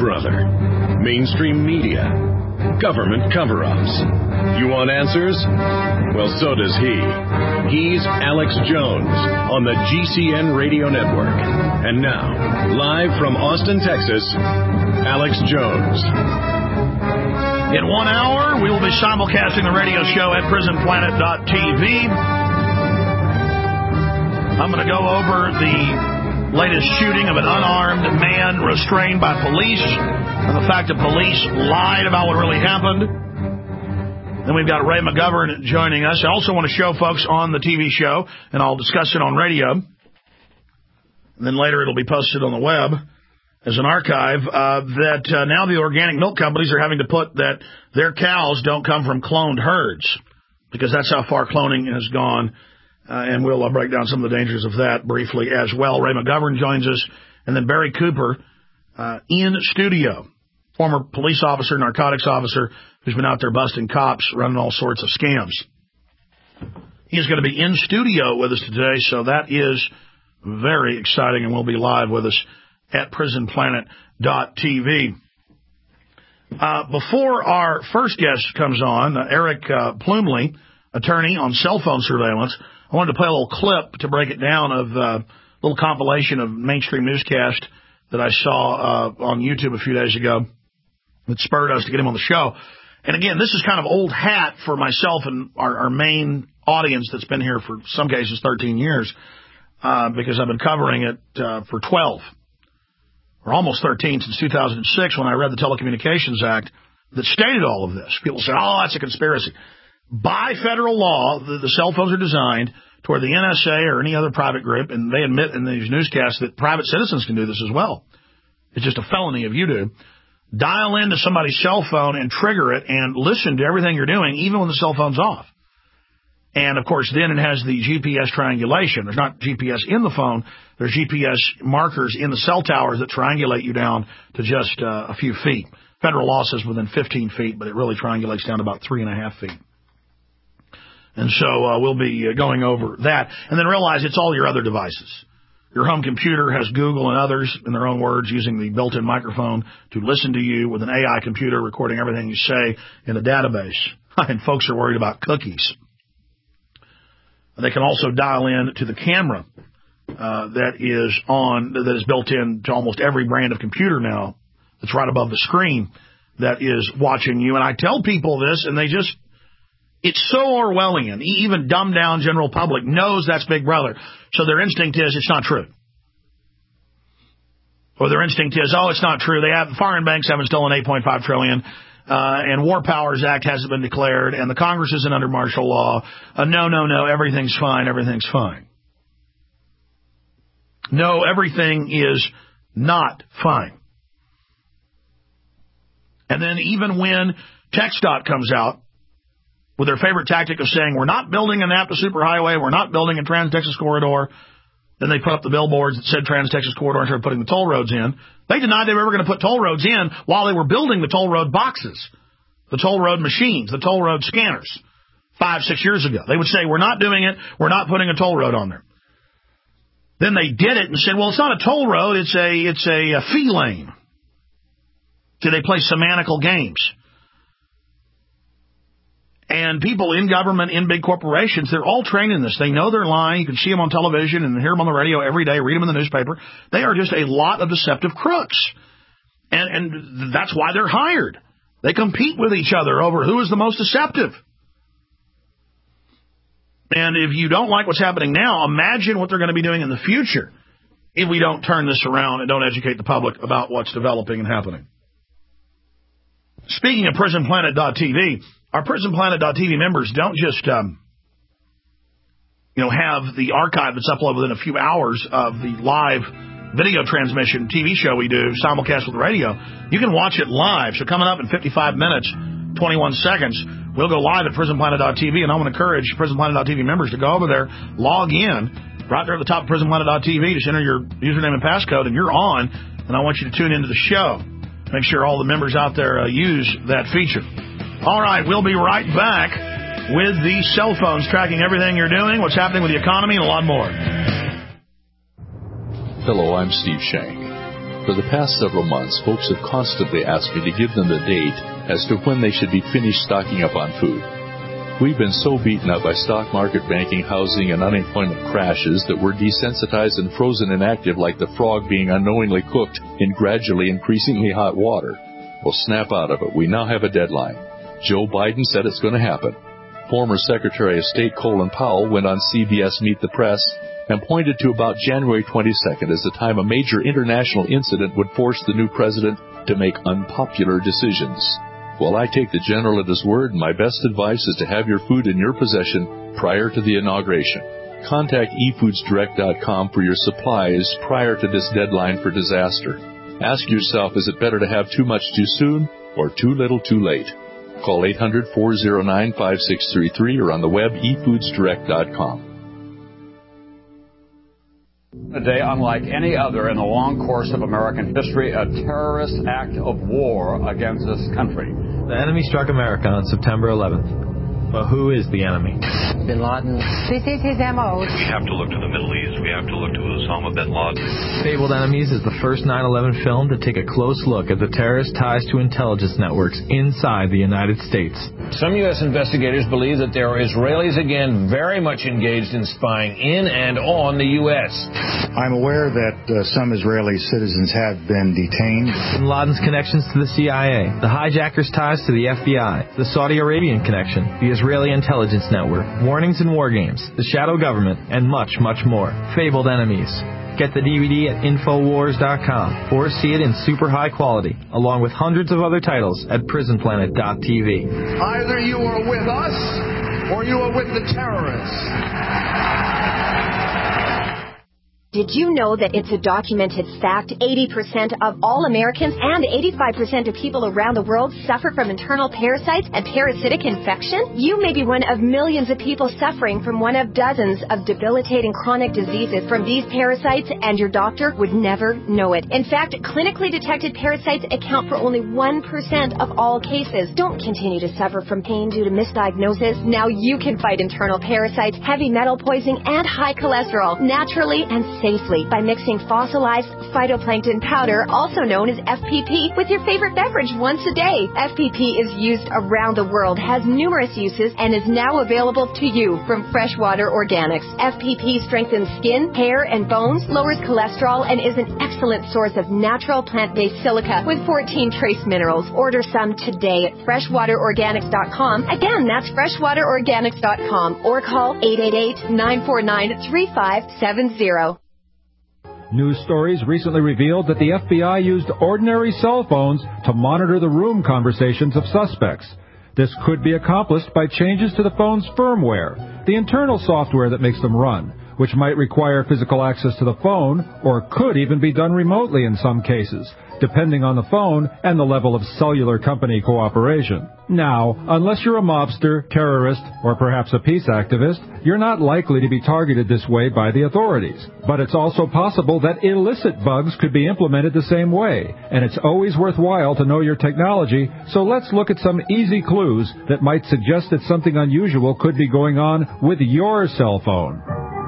Brother. Mainstream media. Government cover-ups. You want answers? Well, so does he. He's Alex Jones on the GCN Radio Network. And now, live from Austin, Texas, Alex Jones. In 1 hour, we will be simulcasting the radio show at prisonplanet.tv. I'm going to go over the latest shooting of an unarmed man restrained by police and the fact that police lied about what really happened. Then we've got Ray McGovern joining us. I also want to show folks on the TV show, and I'll discuss it on radio. And then later it'll be posted on the web as an archive, that now the organic milk companies are having to put that their cows don't come from cloned herds, because that's how far cloning has gone. And we'll break down some of the dangers of that briefly as well. Ray McGovern joins us. And then Barry Cooper in studio, former police officer, narcotics officer, who's been out there busting cops, running all sorts of scams. He's going to be in studio with us today, so that is very exciting, and will be live with us at prisonplanet.tv. Before our first guest comes on, Eric Plumley, attorney on cell phone surveillance, I wanted to play a little clip to break it down of a little compilation of mainstream newscast that I saw on YouTube a few days ago that spurred us to get him on the show. And again, this is kind of old hat for myself and our main audience that's been here for some cases 13 years, because I've been covering it for 12 or almost 13 since 2006 when I read the Telecommunications Act that stated all of this. People say, oh, that's a conspiracy. By federal law, the cell phones are designed to where the NSA or any other private group, and they admit in these newscasts that private citizens can do this as well. It's just a felony if you do. Dial into somebody's cell phone and trigger it and listen to everything you're doing, even when the cell phone's off. And, of course, then it has the GPS triangulation. There's not GPS in the phone. There's GPS markers in the cell towers that triangulate you down to just a few feet. Federal law says within 15 feet, but it really triangulates down to about 3.5 feet. And so we'll be going over that. And then realize it's all your other devices. Your home computer has Google and others, in their own words, using the built-in microphone to listen to you with an AI computer recording everything you say in a database. And folks are worried about cookies. They can also dial in to the camera that is built in to almost every brand of computer now. That's right above the screen that is watching you. And I tell people this, and it's so Orwellian. Even dumbed-down general public knows that's Big Brother. So their instinct is it's not true. Or their instinct is, oh, it's not true. Foreign banks haven't stolen $8.5 trillion. And War Powers Act hasn't been declared. And the Congress isn't under martial law. No, everything's fine. Everything's fine. No, everything is not fine. And then even when TxDOT comes out with their favorite tactic of saying, we're not building a NAFTA superhighway, we're not building a Trans-Texas corridor, then they put up the billboards that said Trans-Texas corridor and started putting the toll roads in. They denied they were ever going to put toll roads in while they were building the toll road boxes, the toll road machines, the toll road scanners 5-6 years ago. They would say, we're not doing it, we're not putting a toll road on there. Then they did it and said, well, it's not a toll road, it's a fee lane. So they play semantical games. And people in government, in big corporations, they're all trained in this. They know they're lying. You can see them on television and hear them on the radio every day, read them in the newspaper. They are just a lot of deceptive crooks. And that's why they're hired. They compete with each other over who is the most deceptive. And if you don't like what's happening now, imagine what they're going to be doing in the future if we don't turn this around and don't educate the public about what's developing and happening. Speaking of prisonplanet.tv, our prisonplanet.tv members don't just, have the archive that's uploaded within a few hours of the live video transmission TV show we do, simulcast with the radio. You can watch it live. So coming up in 55 minutes, 21 seconds, we'll go live at prisonplanet.tv, and I want to encourage prisonplanet.tv members to go over there, log in, right there at the top of prisonplanet.tv, just enter your username and passcode, and you're on, and I want you to tune into the show. Make sure all the members out there use that feature. All right, we'll be right back with the cell phones tracking everything you're doing, what's happening with the economy, and a lot more. Hello, I'm Steve Shank. For the past several months, folks have constantly asked me to give them the date as to when they should be finished stocking up on food. We've been so beaten up by stock market, banking, housing, and unemployment crashes that we're desensitized and frozen inactive like the frog being unknowingly cooked in gradually increasingly hot water. Well, snap out of it. We now have a deadline. Joe Biden said it's going to happen. Former Secretary of State Colin Powell went on CBS Meet the Press and pointed to about January 22nd as the time a major international incident would force the new president to make unpopular decisions. Well, I take the general at his word, and my best advice is to have your food in your possession prior to the inauguration. Contact eFoodsDirect.com for your supplies prior to this deadline for disaster. Ask yourself, is it better to have too much too soon or too little too late? Call 800-409-5633 or on the web eFoodsDirect.com. A day unlike any other in the long course of American history, a terrorist act of war against this country. The enemy struck America on September 11th. But who is the enemy? Bin Laden. This is his M.O. We have to look to the Middle East. We have to look to Osama bin Laden. Fabled Enemies is the first 9/11 film to take a close look at the terrorist ties to intelligence networks inside the United States. Some U.S. investigators believe that there are Israelis again very much engaged in spying in and on the U.S. I'm aware that some Israeli citizens have been detained. Bin Laden's connections to the CIA, the hijackers' ties to the FBI, the Saudi Arabian connection, the Israeli intelligence network, warnings and war games, the shadow government, and much, much more. Fabled Enemies. Get the DVD at Infowars.com or see it in super high quality, along with hundreds of other titles at PrisonPlanet.tv. Either you are with us or you are with the terrorists. Did you know that it's a documented fact 80% of all Americans and 85% of people around the world suffer from internal parasites and parasitic infection? You may be one of millions of people suffering from one of dozens of debilitating chronic diseases from these parasites, and your doctor would never know it. In fact, clinically detected parasites account for only 1% of all cases. Don't continue to suffer from pain due to misdiagnosis. Now you can fight internal parasites, heavy metal poisoning, and high cholesterol naturally and safely by mixing fossilized phytoplankton powder, also known as FPP, with your favorite beverage once a day. FPP is used around the world, has numerous uses, and is now available to you from Freshwater Organics. FPP strengthens skin, hair, and bones, lowers cholesterol, and is an excellent source of natural plant-based silica with 14 trace minerals. Order some today at freshwaterorganics.com. Again, that's freshwaterorganics.com, or call 888-949-3570. News stories recently revealed that the FBI used ordinary cell phones to monitor the room conversations of suspects. This could be accomplished by changes to the phone's firmware, the internal software that makes them run, which might require physical access to the phone or could even be done remotely in some cases, depending on the phone and the level of cellular company cooperation. Now, unless you're a mobster, terrorist, or perhaps a peace activist, you're not likely to be targeted this way by the authorities. But it's also possible that illicit bugs could be implemented the same way, and it's always worthwhile to know your technology, so let's look at some easy clues that might suggest that something unusual could be going on with your cell phone.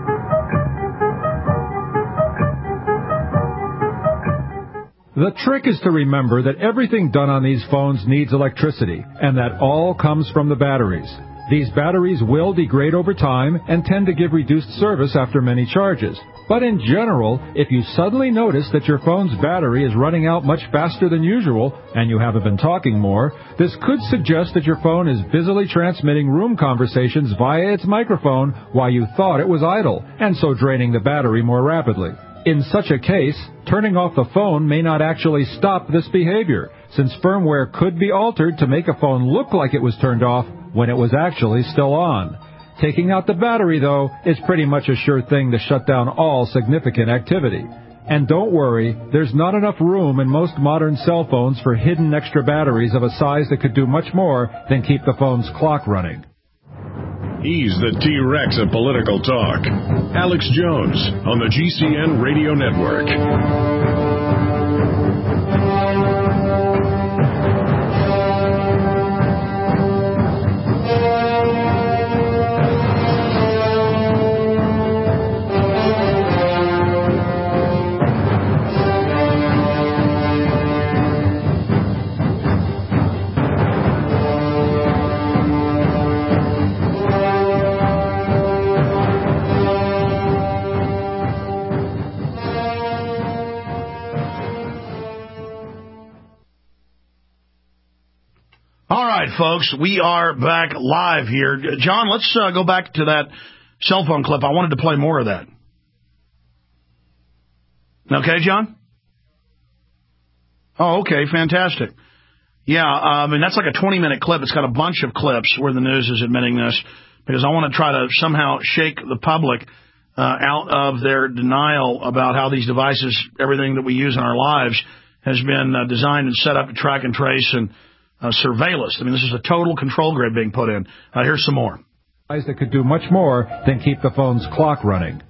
The trick is to remember that everything done on these phones needs electricity, and that all comes from the batteries. These batteries will degrade over time and tend to give reduced service after many charges. But in general, if you suddenly notice that your phone's battery is running out much faster than usual, and you haven't been talking more, this could suggest that your phone is busily transmitting room conversations via its microphone while you thought it was idle, and so draining the battery more rapidly. In such a case, turning off the phone may not actually stop this behavior, since firmware could be altered to make a phone look like it was turned off when it was actually still on. Taking out the battery, though, is pretty much a sure thing to shut down all significant activity. And don't worry, there's not enough room in most modern cell phones for hidden extra batteries of a size that could do much more than keep the phone's clock running. He's the T-Rex of political talk. Alex Jones on the GCN Radio Network. folks. We are back live here. John, let's go back to that cell phone clip. I wanted to play more of that. Okay, John? Oh, okay, fantastic. Yeah, I mean, that's like a 20-minute clip. It's got a bunch of clips where the news is admitting this, because I want to try to somehow shake the public out of their denial about how these devices, everything that we use in our lives, has been designed and set up to track and trace and surveil us. I mean, this is a total control grid being put in. Here's some more. That could do much more than keep the phone's clock running.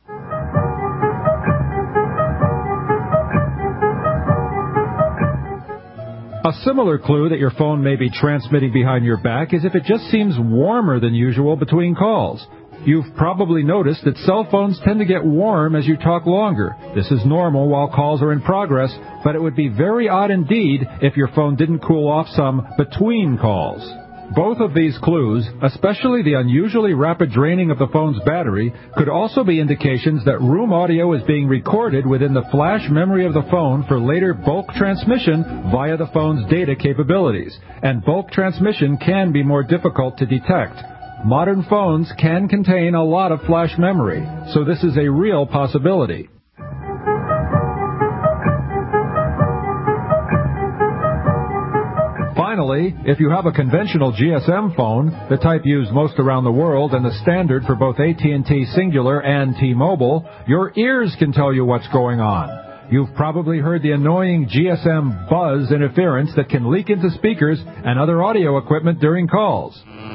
A similar clue that your phone may be transmitting behind your back is if it just seems warmer than usual between calls. You've probably noticed that cell phones tend to get warm as you talk longer. This is normal while calls are in progress, but it would be very odd indeed if your phone didn't cool off some between calls. Both of these clues, especially the unusually rapid draining of the phone's battery, could also be indications that room audio is being recorded within the flash memory of the phone for later bulk transmission via the phone's data capabilities. And bulk transmission can be more difficult to detect. Modern phones can contain a lot of flash memory, so this is a real possibility. Finally, if you have a conventional GSM phone, the type used most around the world and the standard for both AT&T Singular and T-Mobile, your ears can tell you what's going on. You've probably heard the annoying GSM buzz interference that can leak into speakers and other audio equipment during calls.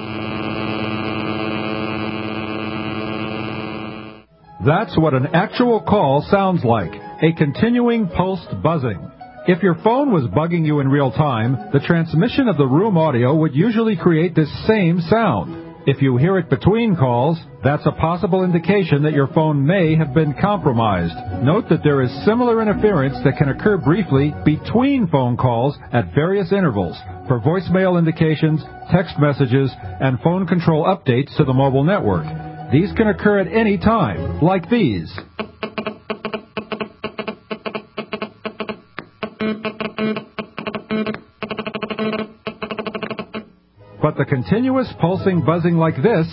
That's what an actual call sounds like, a continuing pulsed buzzing. If your phone was bugging you in real time, the transmission of the room audio would usually create this same sound. If you hear it between calls, that's a possible indication that your phone may have been compromised. Note that there is similar interference that can occur briefly between phone calls at various intervals for voicemail indications, text messages, and phone control updates to the mobile network. These can occur at any time, like these. But the continuous pulsing buzzing like this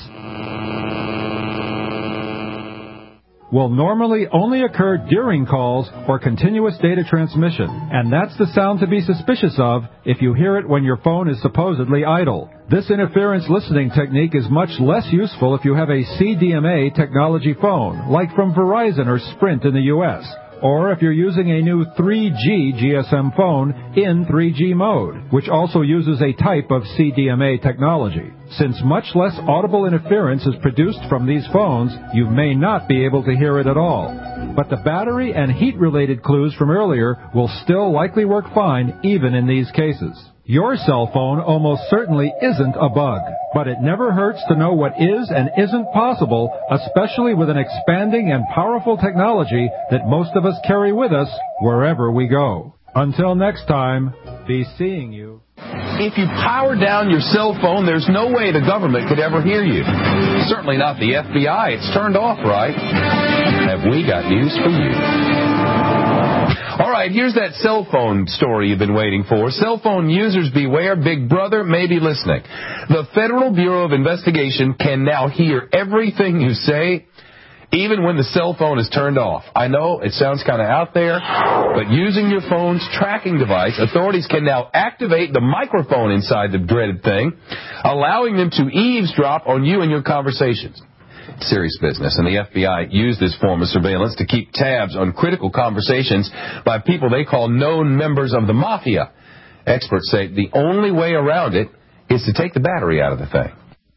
will normally only occur during calls or continuous data transmission, and that's the sound to be suspicious of if you hear it when your phone is supposedly idle. This interference listening technique is much less useful if you have a CDMA technology phone, like from Verizon or Sprint in the U.S., or if you're using a new 3G GSM phone in 3G mode, which also uses a type of CDMA technology. Since much less audible interference is produced from these phones, you may not be able to hear it at all. But the battery and heat-related clues from earlier will still likely work fine even in these cases. Your cell phone almost certainly isn't a bug, but it never hurts to know what is and isn't possible, especially with an expanding and powerful technology that most of us carry with us wherever we go. Until next time, be seeing you. If you power down your cell phone, there's no way the government could ever hear you. Certainly not the FBI. It's turned off, right? Have we got news for you? All right, here's that cell phone story you've been waiting for. Cell phone users beware, Big Brother may be listening. The Federal Bureau of Investigation can now hear everything you say, even when the cell phone is turned off. I know it sounds kind of out there, but using your phone's tracking device, authorities can now activate the microphone inside the dreaded thing, allowing them to eavesdrop on you and your conversations. Serious business, and the FBI used this form of surveillance to keep tabs on critical conversations by people they call known members of the mafia. Experts say the only way around it is to take the battery out of the thing.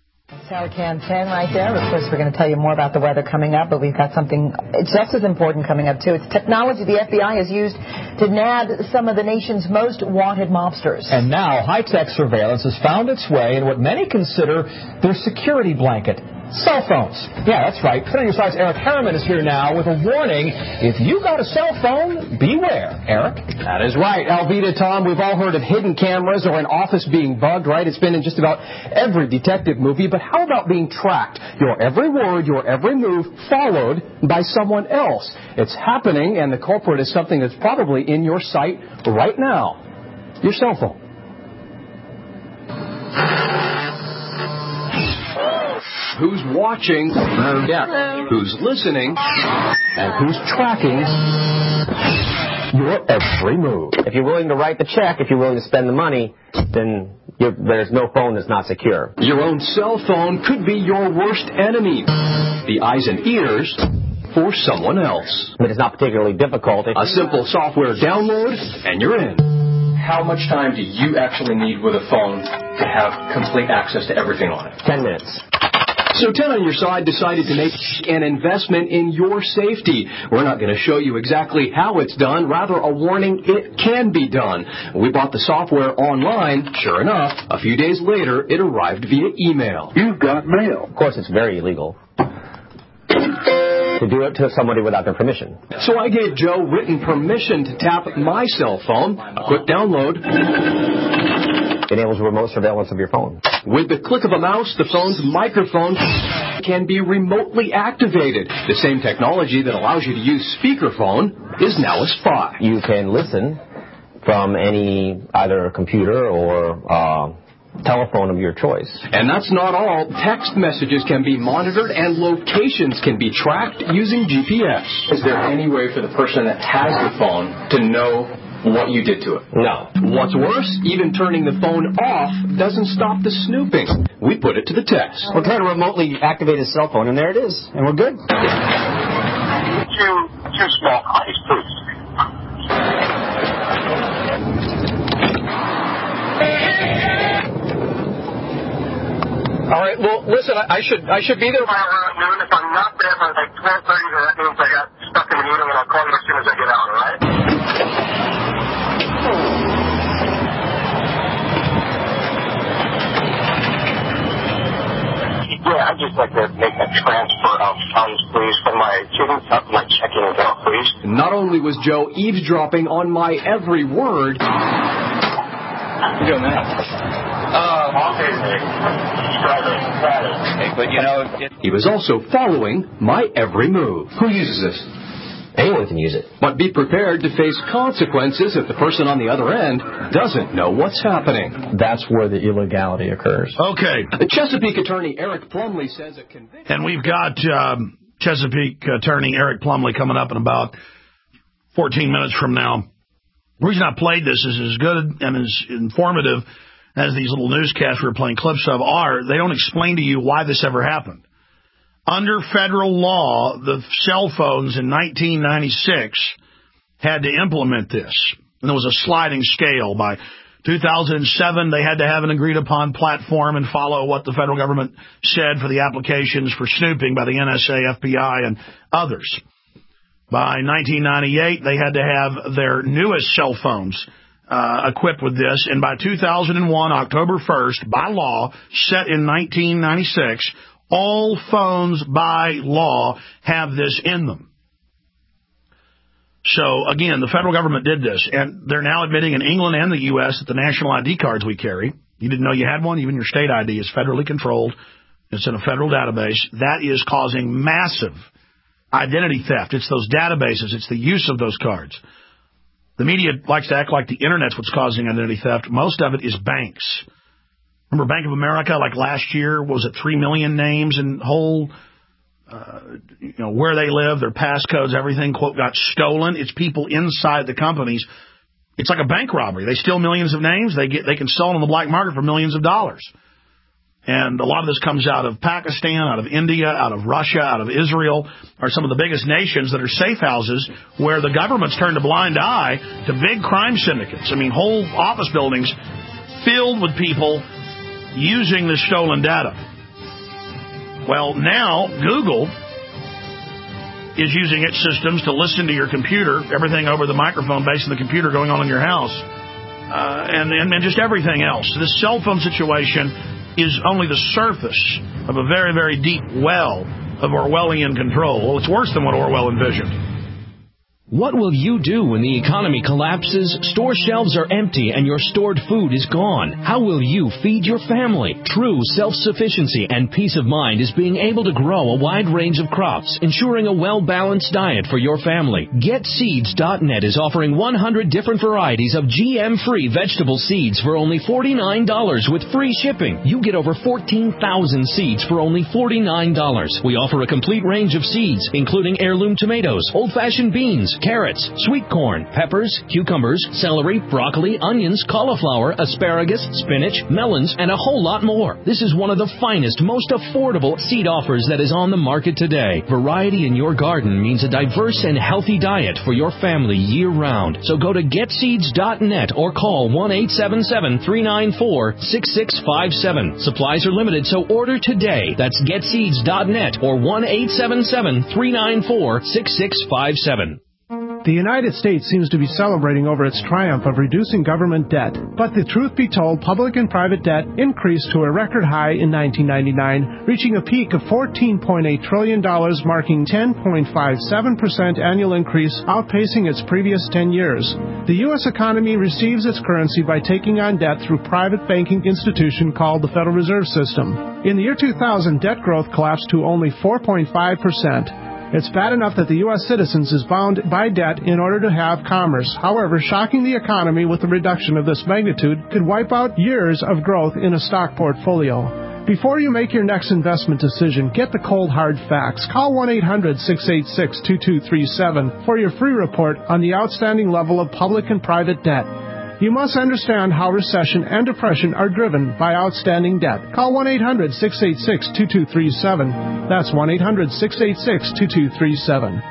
Can 10 right there. Of course, we're going to tell you more about the weather coming up, but we've got something just as important coming up, too. It's technology the FBI has used to nab some of the nation's most wanted mobsters. And now, high-tech surveillance has found its way in what many consider their security blanket. Cell phones. Yeah, that's right. Senator Side's Eric Harriman is here now with a warning. If you got a cell phone, beware. Eric? That is right. Alveda, Tom, we've all heard of hidden cameras or an office being bugged, right? It's been in just about every detective movie. But how about being tracked? Your every word, your every move followed by someone else. It's happening, and the culprit is something that's probably in your sight right now. Your cell phone. who's watching, who's listening, and who's tracking your every move. If you're willing to write the check, if you're willing to spend the money, then there's no phone that's not secure. Your own cell phone could be your worst enemy. The eyes and ears for someone else. But it's not particularly difficult. A simple software download, and you're in. How much time do you actually need with a phone to have complete access to everything on it? 10 minutes. So 10 on your side decided to make an investment in your safety. We're not going to show you exactly how it's done, rather a warning it can be done. We bought the software online. Sure enough, a few days later, it arrived via email. You've got mail. Of course, it's very illegal to do it to somebody without their permission. So I gave Joe written permission to tap my cell phone. A quick download enables remote surveillance of your phone. With the click of a mouse, the phone's microphone can be remotely activated. The same technology that allows you to use speakerphone is now a spy. You can listen from any either computer or telephone of your choice. And that's not all. Text messages can be monitored and locations can be tracked using GPS. Is there any way for the person that has the phone to know what you did to it? No. What's worse, even turning the phone off doesn't stop the snooping. We put it to the test. We're trying to remotely activate his cell phone, and there it is. And we're good. Two small copies, please. All right, well, listen, I should be there by around noon. If I'm not there by like 12:30, that means I got stuck in the meeting, and I'll call you as soon as I get out, all right? Yeah, I'd just like to make a transfer of funds, please, from my checking account, please. Not only was Joe eavesdropping on my every word, he was also following my every move. Who uses this? Anyone can use it. But be prepared to face consequences if the person on the other end doesn't know what's happening. That's where the illegality occurs. Okay. The Chesapeake attorney Eric Plumley says a conviction. And we've got Chesapeake attorney Eric Plumley coming up in about 14 minutes from now. The reason I played this is as good and as informative as these little newscasts we're playing clips of are. They don't explain to you why this ever happened. Under federal law, the cell phones in 1996 had to implement this. And there was a sliding scale. By 2007, they had to have an agreed-upon platform and follow what the federal government said for the applications for snooping by the NSA, FBI, and others. By 1998, they had to have their newest cell phones equipped with this. And by 2001, October 1st, by law, set in 1996, all phones by law have this in them. So, again, the federal government did this, and they're now admitting in England and the U.S. that the national ID cards we carry, you didn't know you had one, even your state ID is federally controlled. It's in a federal database. That is causing massive identity theft. It's those databases. It's the use of those cards. The media likes to act like the Internet's what's causing identity theft. Most of it is banks. Remember Bank of America, like last year, was it 3 million names and whole, where they live, their passcodes, everything, quote, got stolen. It's people inside the companies. It's like a bank robbery. They steal millions of names. They can sell them on the black market for millions of dollars. And a lot of this comes out of Pakistan, out of India, out of Russia, out of Israel, are some of the biggest nations that are safe houses where the government's turned a blind eye to big crime syndicates. I mean, whole office buildings filled with people using the stolen data. Well, now Google is using its systems to listen to your computer, everything over the microphone based on the computer going on in your house, and just everything else. This cell phone situation is only the surface of a very, very deep well of Orwellian control. Well, it's worse than what Orwell envisioned. What will you do when the economy collapses, store shelves are empty, and your stored food is gone? How will you feed your family? True self-sufficiency and peace of mind is being able to grow a wide range of crops, ensuring a well-balanced diet for your family. GetSeeds.net is offering 100 different varieties of GM-free vegetable seeds for only $49 with free shipping. You get over 14,000 seeds for only $49. We offer a complete range of seeds, including heirloom tomatoes, old-fashioned beans, carrots, sweet corn, peppers, cucumbers, celery, broccoli, onions, cauliflower, asparagus, spinach, melons, and a whole lot more. This is one of the finest, most affordable seed offers that is on the market today. Variety in your garden means a diverse and healthy diet for your family year-round. So go to GetSeeds.net or call 1-877-394-6657. Supplies are limited, so order today. That's GetSeeds.net or 1-877-394-6657. The United States seems to be celebrating over its triumph of reducing government debt. But the truth be told, public and private debt increased to a record high in 1999, reaching a peak of $14.8 trillion, marking 10.57% annual increase, outpacing its previous 10 years. The U.S. economy receives its currency by taking on debt through private banking institution called the Federal Reserve System. In the year 2000, debt growth collapsed to only 4.5%. It's bad enough that the U.S. citizens is bound by debt in order to have commerce. However, shocking the economy with a reduction of this magnitude could wipe out years of growth in a stock portfolio. Before you make your next investment decision, get the cold hard facts. Call 1-800-686-2237 for your free report on the outstanding level of public and private debt. You must understand how recession and depression are driven by outstanding debt. Call 1-800-686-2237. That's 1-800-686-2237.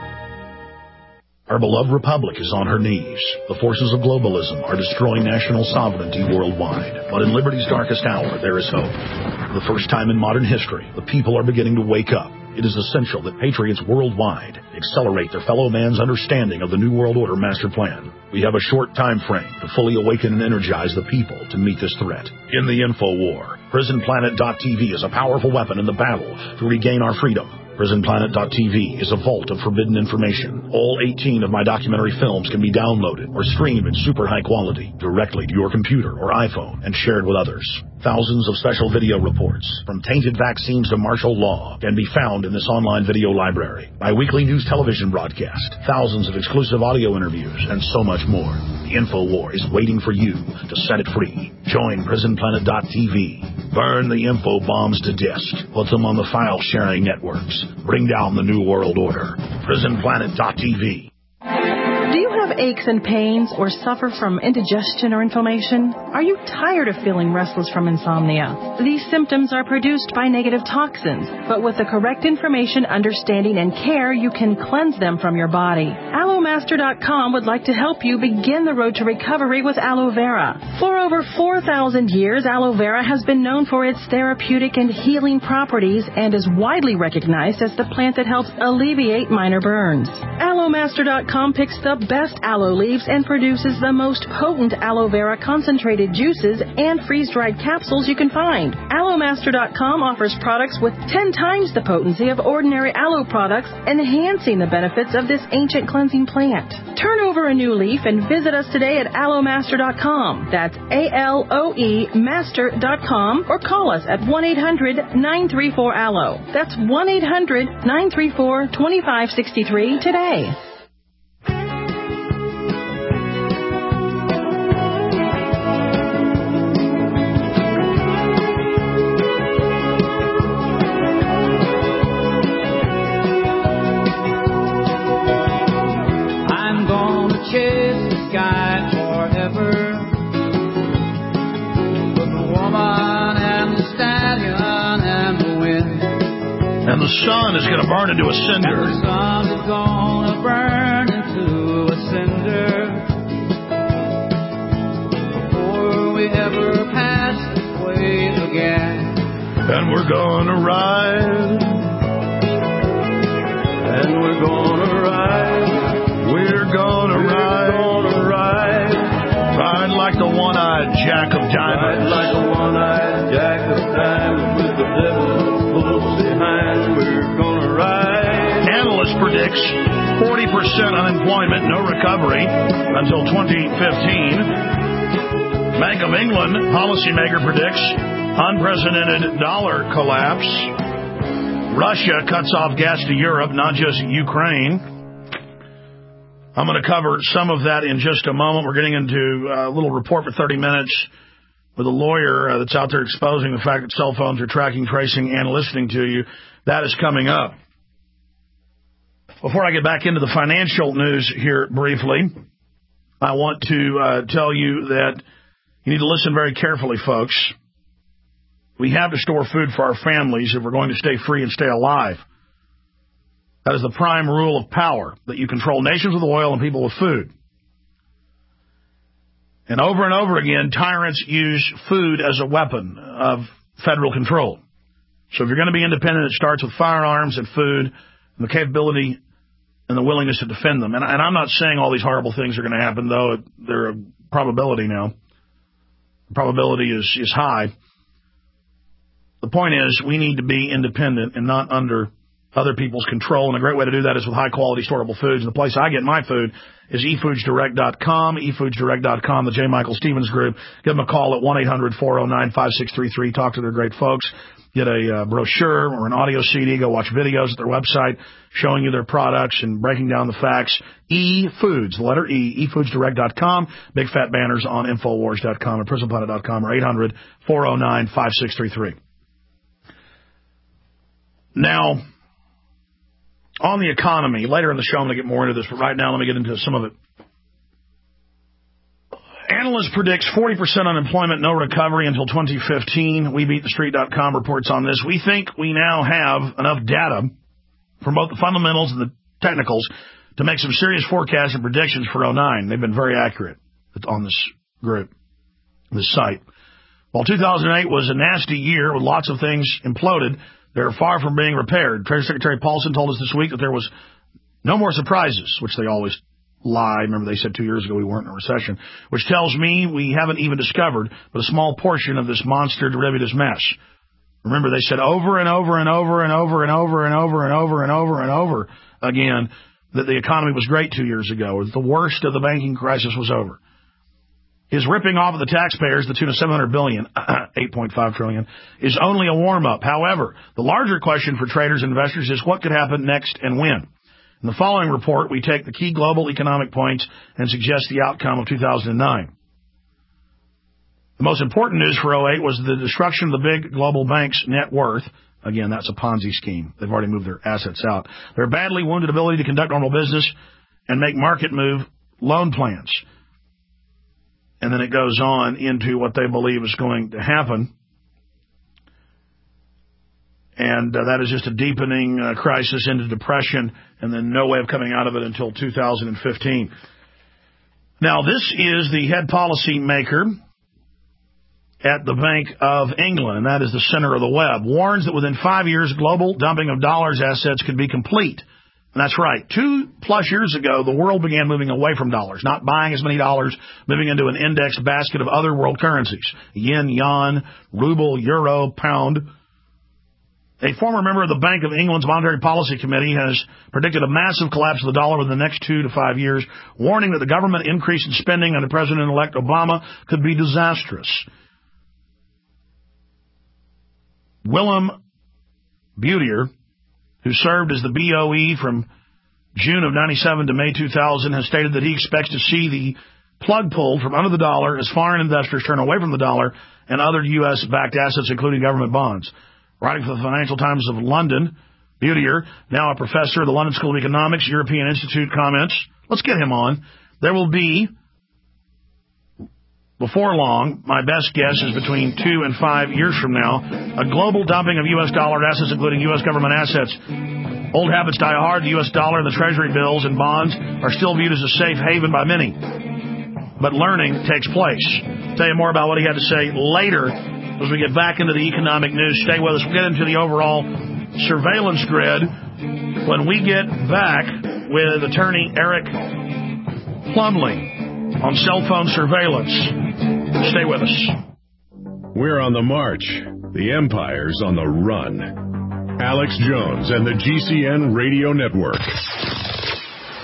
Our beloved republic is on her knees. The forces of globalism are destroying national sovereignty worldwide. But in liberty's darkest hour, there is hope. For the first time in modern history, the people are beginning to wake up. It is essential that patriots worldwide accelerate their fellow man's understanding of the New World Order master plan. We have a short time frame to fully awaken and energize the people to meet this threat. In the info war, PrisonPlanet.tv is a powerful weapon in the battle to regain our freedom. PrisonPlanet.tv is a vault of forbidden information. All 18 of my documentary films can be downloaded or streamed in super high quality directly to your computer or iPhone and shared with others. Thousands of special video reports, from tainted vaccines to martial law, can be found in this online video library. My weekly news television broadcast, thousands of exclusive audio interviews, and so much more. The info war is waiting for you to set it free. Join PrisonPlanet.tv. Burn the info bombs to disk. Put them on the file-sharing networks. Bring down the New World Order. PrisonPlanet.tv. Do you have aches and pains or suffer from indigestion or inflammation? Are you tired of feeling restless from insomnia? These symptoms are produced by negative toxins, but with the correct information, understanding, and care, you can cleanse them from your body. AlloMaster.com would like to help you begin the road to recovery with aloe vera. For over 4,000 years, aloe vera has been known for its therapeutic and healing properties and is widely recognized as the plant that helps alleviate minor burns. AlloMaster.com picks the best aloe leaves and produces the most potent aloe vera concentrated juices and freeze-dried capsules you can find. AlloMaster.com offers products with 10 times the potency of ordinary aloe products, enhancing the benefits of this ancient cleansing plant. Turn over a new leaf and visit us today at AlloMaster.com. That's ALOE Master.com, or call us at 1-800-934-ALLO. That's 1-800-934-2563 today. And the sun is going to burn into a cinder. And the sun is going to burn into a cinder before we ever pass this way again. And we're going to ride. And we're going to ride. We're going to ride. We're going to ride. Ride like the one-eyed Jack of Diamonds. Ride like the one-eyed Jack of Diamonds with the devil close behind. We're gonna ride. Analyst predicts unemployment, no recovery until 2015. Bank of England policymaker predicts unprecedented dollar collapse. Russia cuts off gas to Europe, not just Ukraine. I'm going to cover some of that in just a moment. We're getting into a little report for 30 minutes with a lawyer that's out there exposing the fact that cell phones are tracking, tracing, and listening to you. That is coming up. Before I get back into the financial news here briefly, I want to tell you that you need to listen very carefully, folks. We have to store food for our families if we're going to stay free and stay alive. That is the prime rule of power, that you control nations with oil and people with food. And over again, tyrants use food as a weapon of federal control. So if you're going to be independent, it starts with firearms and food and the capability and the willingness to defend them. And I'm not saying all these horrible things are going to happen, though they're a probability now. The probability is high. The point is, we need to be independent and not under other people's control, and a great way to do that is with high-quality storable foods. And the place I get my food is eFoodsDirect.com, eFoodsDirect.com, the J. Michael Stevens Group. Give them a call at 1-800-409-5633. Talk to their great folks. Get a brochure or an audio CD. Go watch videos at their website showing you their products and breaking down the facts. eFoods, the letter E, eFoodsDirect.com. Big fat banners on Infowars.com and PrisonPlanet.com or 800-409-5633. Now, on the economy, later in the show I'm going to get more into this, but right now let me get into some of it. Analyst predicts 40% unemployment, no recovery until 2015. WeBeatTheStreet.com reports on this. We think we now have enough data from both the fundamentals and the technicals to make some serious forecasts and predictions for 2009. They've been very accurate on this group, this site. While 2008 was a nasty year with lots of things imploded, they're far from being repaired. Treasury Secretary Paulson told us this week that there was no more surprises, which they always lie. Remember, they said 2 years ago we weren't in a recession, which tells me we haven't even discovered but a small portion of this monster derivatives mess. Remember, they said over and over and over and over and over and over and over and over and over again that the economy was great 2 years ago, or that the worst of the banking crisis was over. His ripping off of the taxpayers, the tune of $700 billion, $8.5 trillion, is only a warm-up. However, the larger question for traders and investors is what could happen next and when. In the following report, we take the key global economic points and suggest the outcome of 2009. The most important news for 2008 was the destruction of the big global banks' net worth. Again, that's a Ponzi scheme. They've already moved their assets out. Their badly wounded ability to conduct normal business and make market move loan plans. And then it goes on into what they believe is going to happen. And that is just a deepening crisis into depression, and then no way of coming out of it until 2015. Now, this is the head policy maker at the Bank of England, and that is the center of the web, warns that within 5 years, global dumping of dollars assets could be complete. And that's right. 2+ years ago, the world began moving away from dollars, not buying as many dollars, moving into an indexed basket of other world currencies. Yen, yuan, ruble, euro, pound. A former member of the Bank of England's Monetary Policy Committee has predicted a massive collapse of the dollar within the next 2 to 5 years, warning that the government increase in spending under President-elect Obama could be disastrous. Willem Butier, who served as the BOE from June of 97 to May 2000, has stated that he expects to see the plug pulled from under the dollar as foreign investors turn away from the dollar and other U.S.-backed assets, including government bonds. Writing for the Financial Times of London, Butier, now a professor at the London School of Economics, European Institute, comments, let's get him on. There will be, before long, my best guess is between 2 and 5 years from now, a global dumping of U.S. dollar assets, including U.S. government assets. Old habits die hard. The U.S. dollar, the Treasury bills, and bonds are still viewed as a safe haven by many. But learning takes place. I'll tell you more about what he had to say later as we get back into the economic news. Stay with us. We'll get into the overall surveillance grid when we get back with attorney Eric Plumley on cell phone surveillance. Stay with us. We're on the march. The empire's on the run. Alex Jones and the GCN Radio Network.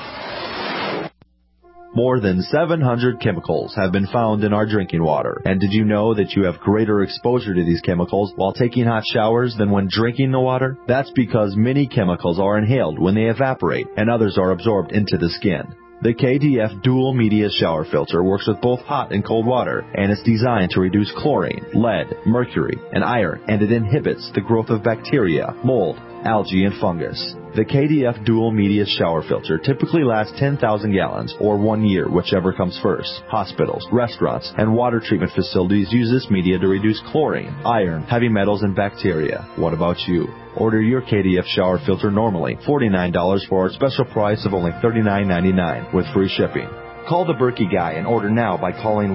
More than 700 chemicals have been found in our drinking water. And did you know that you have greater exposure to these chemicals while taking hot showers than when drinking the water? That's because many chemicals are inhaled when they evaporate, and others are absorbed into the skin. The KDF Dual Media Shower Filter works with both hot and cold water, and it's designed to reduce chlorine, lead, mercury, and iron, and it inhibits the growth of bacteria, mold, algae, and fungus. The KDF Dual Media Shower Filter typically lasts 10,000 gallons, or 1 year, whichever comes first. Hospitals, restaurants, and water treatment facilities use this media to reduce chlorine, iron, heavy metals, and bacteria. What about you? Order your KDF shower filter normally, $49 for our special price of only $39.99 with free shipping. Call the Berkey Guy and order now by calling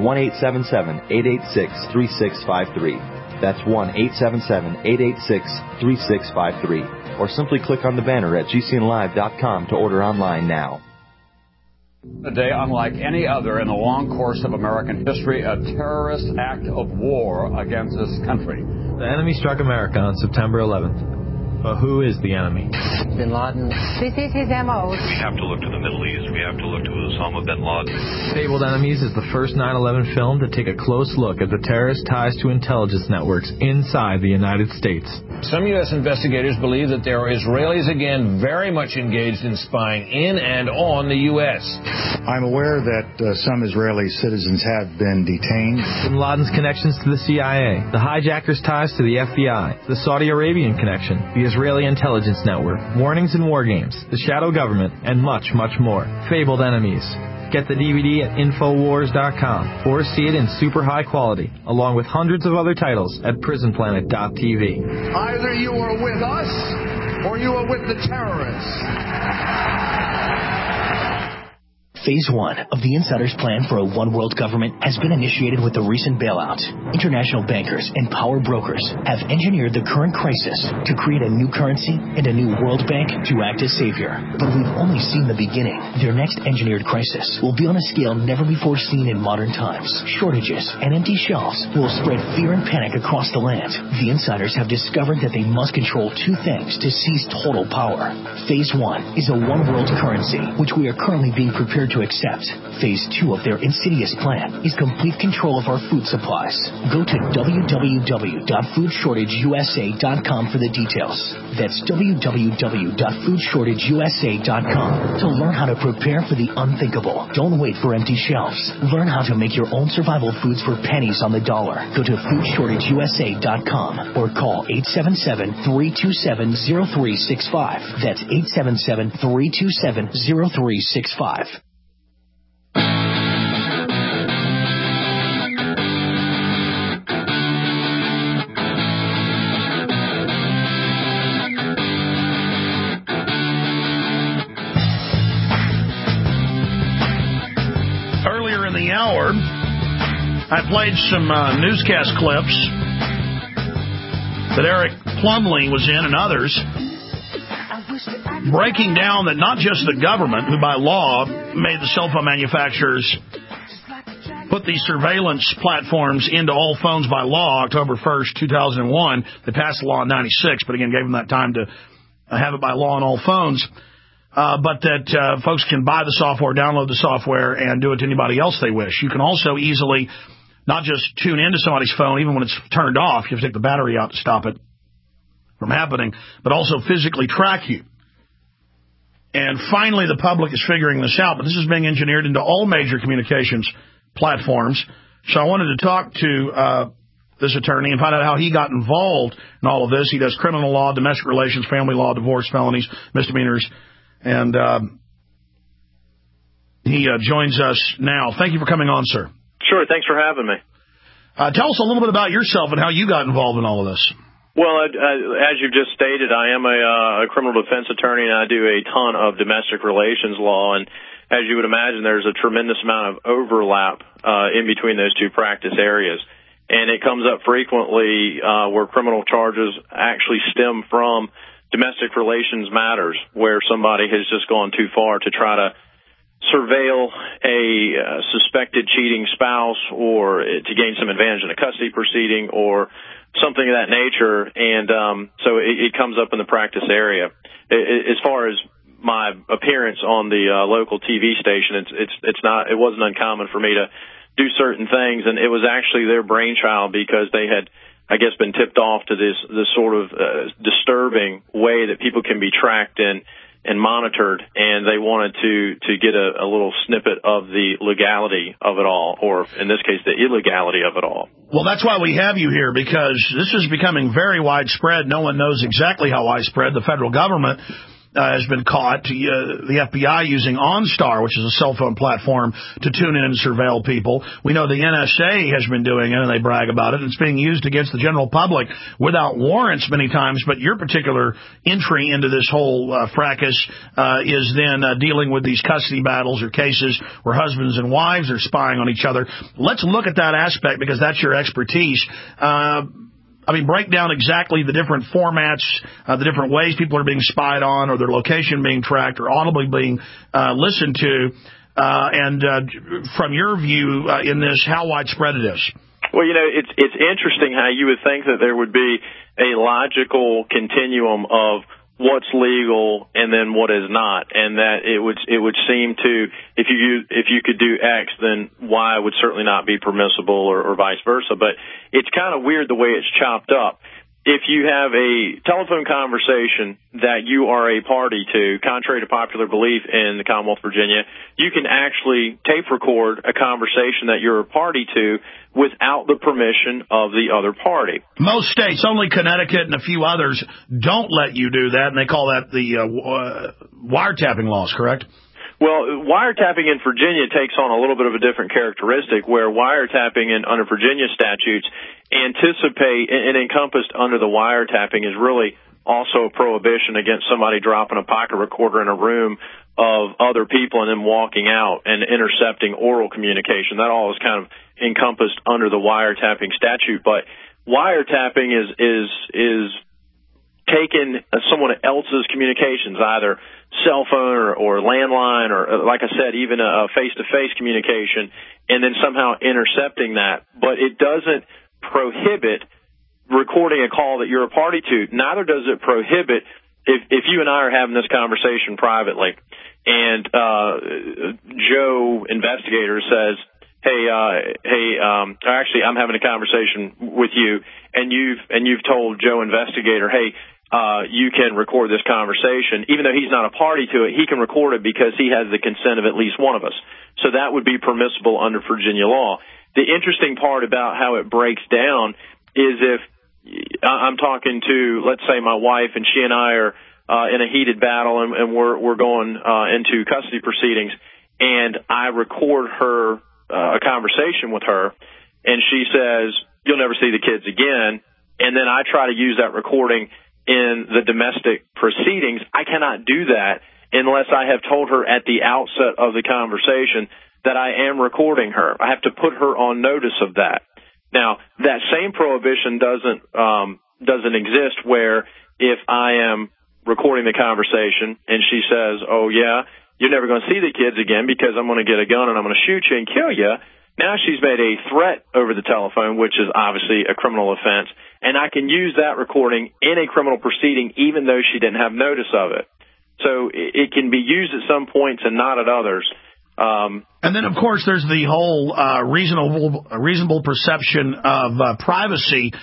1-877-886-3653. That's 1-877-886-3653. Or simply click on the banner at GCNlive.com to order online now. A day unlike any other in the long course of American history, a terrorist act of war against this country. The enemy struck America on September 11th. But who is the enemy? Bin Laden. This is his MO. We have to look to the Middle East. We have to look to Osama bin Laden. Fabled Enemies is the first 9/11 film to take a close look at the terrorist ties to intelligence networks inside the United States. Some U.S. investigators believe that there are Israelis again very much engaged in spying in and on the U.S. I'm aware that some Israeli citizens have been detained. Bin Laden's connections to the CIA, the hijackers' ties to the FBI, the Saudi Arabian connection, the Israeli intelligence network, warnings and war games, the shadow government, and much, much more. Fabled Enemies. Get the DVD at Infowars.com or see it in super high quality, along with hundreds of other titles at PrisonPlanet.tv. Either you are with us or you are with the terrorists. Phase 1 of the Insider's plan for a one-world government has been initiated with the recent bailout. International bankers and power brokers have engineered the current crisis to create a new currency and a new World Bank to act as savior. But we've only seen the beginning. Their next engineered crisis will be on a scale never before seen in modern times. Shortages and empty shelves will spread fear and panic across the land. The Insiders have discovered that they must control two things to seize total power. Phase 1 is a one-world currency, which we are currently being prepared to accept. Phase 2 of their insidious plan is complete control of our food supplies. Go to www.foodshortageusa.com for the details. That's www.foodshortageusa.com to learn how to prepare for the unthinkable. Don't wait for empty shelves. Learn how to make your own survival foods for pennies on the dollar. Go to foodshortageusa.com or call 877-327-0365. That's 877-327-0365. Earlier in the hour, I played some newscast clips that Eric Plumlee was in and others, breaking down that not just the government, who by law made the cell phone manufacturers put these surveillance platforms into all phones by law, October 1st, 2001. They passed the law in 96, but again, gave them that time to have it by law on all phones. But that folks can buy the software, download the software, and do it to anybody else they wish. You can also easily not just tune into somebody's phone, even when it's turned off. You have to take the battery out to stop it from happening, but also physically track you. And finally, the public is figuring this out, but this is being engineered into all major communications platforms. So I wanted to talk to this attorney and find out how he got involved in all of this. He does criminal law, domestic relations, family law, divorce, felonies, misdemeanors, and he joins us now. Thank you for coming on, sir. Sure, thanks for having me. Tell us a little bit about yourself and how you got involved in all of this. Well, as you've just stated, I am a criminal defense attorney, and I do a ton of domestic relations law. And as you would imagine, there's a tremendous amount of overlap in between those two practice areas. And it comes up frequently where criminal charges actually stem from domestic relations matters, where somebody has just gone too far to try to surveil a suspected cheating spouse or to gain some advantage in a custody proceeding or something of that nature. And so it comes up in the practice area. As far as my appearance on the local TV station, it wasn't uncommon for me to do certain things, and it was actually their brainchild because they had, I guess, been tipped off to this sort of disturbing way that people can be tracked and monitored, and they wanted to get a little snippet of the legality of it all, or in this case, the illegality of it all. Well, that's why we have you here, because this is becoming very widespread. No one knows exactly how widespread. The federal government has been caught, the FBI using OnStar, which is a cell phone platform, to tune in and surveil people. We know the NSA has been doing it, and they brag about it. It's being used against the general public without warrants many times, but your particular entry into this whole fracas is then dealing with these custody battles or cases where husbands and wives are spying on each other. Let's look at that aspect, because that's your expertise. Break down exactly the different formats, the different ways people are being spied on, or their location being tracked, or audibly being listened to, and from your view in this, how widespread it is. Well, it's interesting how you would think that there would be a logical continuum of what's legal and then what is not, and that it would seem to, if you could do X, then Y would certainly not be permissible, or vice versa. But it's kind of weird the way it's chopped up. If you have a telephone conversation that you are a party to, contrary to popular belief in the Commonwealth of Virginia, you can actually tape record a conversation that you're a party to without the permission of the other party. Most states, only Connecticut and a few others, don't let you do that, and they call that the wiretapping laws, correct? Well, wiretapping in Virginia takes on a little bit of a different characteristic, where wiretapping under Virginia statutes anticipate and encompassed under the wiretapping is really also a prohibition against somebody dropping a pocket recorder in a room of other people and then walking out and intercepting oral communication. That all is kind of encompassed under the wiretapping statute. But wiretapping is taking someone else's communications, either cell phone or landline, or like I said, even a face-to-face communication, and then somehow intercepting that. But it doesn't prohibit recording a call that you're a party to. Neither does it prohibit if you and I are having this conversation privately, and Joe investigator says, actually, I'm having a conversation with you, and you've told Joe investigator, hey, you can record this conversation. Even though he's not a party to it, he can record it because he has the consent of at least one of us. So that would be permissible under Virginia law. The interesting part about how it breaks down is if I'm talking to, let's say, my wife, and she and I are in a heated battle, and we're going into custody proceedings, and I record her a conversation with her, and she says, "You'll never see the kids again," and then I try to use that recording in the domestic proceedings. I cannot do that unless I have told her at the outset of the conversation that I am recording her. I have to put her on notice of that. Now, that same prohibition doesn't exist where if I am recording the conversation and she says, "Oh yeah, you're never going to see the kids again because I'm going to get a gun and I'm going to shoot you and kill you." Now she's made a threat over the telephone, which is obviously a criminal offense, and I can use that recording in a criminal proceeding even though she didn't have notice of it. So it can be used at some points and not at others. And then, of course, there's the whole reasonable perception of privacy.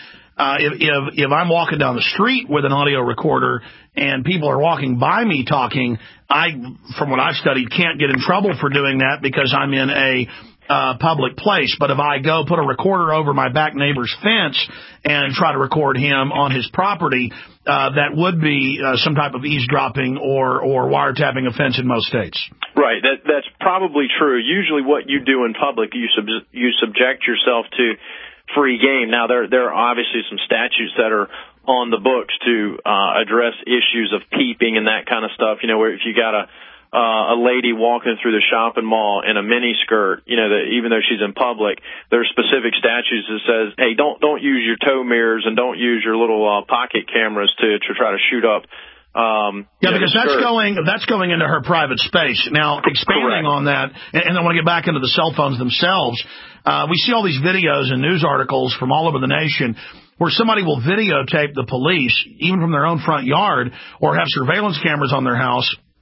If I'm walking down the street with an audio recorder and people are walking by me talking, I, from what I've studied, can't get in trouble for doing that because I'm in a public place. But if I go put a recorder over my back neighbor's fence and try to record him on his property, that would be some type of eavesdropping or wiretapping offense in most states. Right. That's probably true. Usually what you do in public, you subject yourself to free game. Now, there are obviously some statutes that are on the books to address issues of peeping and that kind of stuff. You know, where if you got a lady walking through the shopping mall in a mini skirt, you know, that even though she's in public, there are specific statutes that says, hey, don't use your tow mirrors and don't use your little pocket cameras to try to shoot up. Because that's going into her private space. Now, expanding on that, and I want to get back into the cell phones themselves. We see all these videos and news articles from all over the nation where somebody will videotape the police, even from their own front yard, or have surveillance cameras on their house,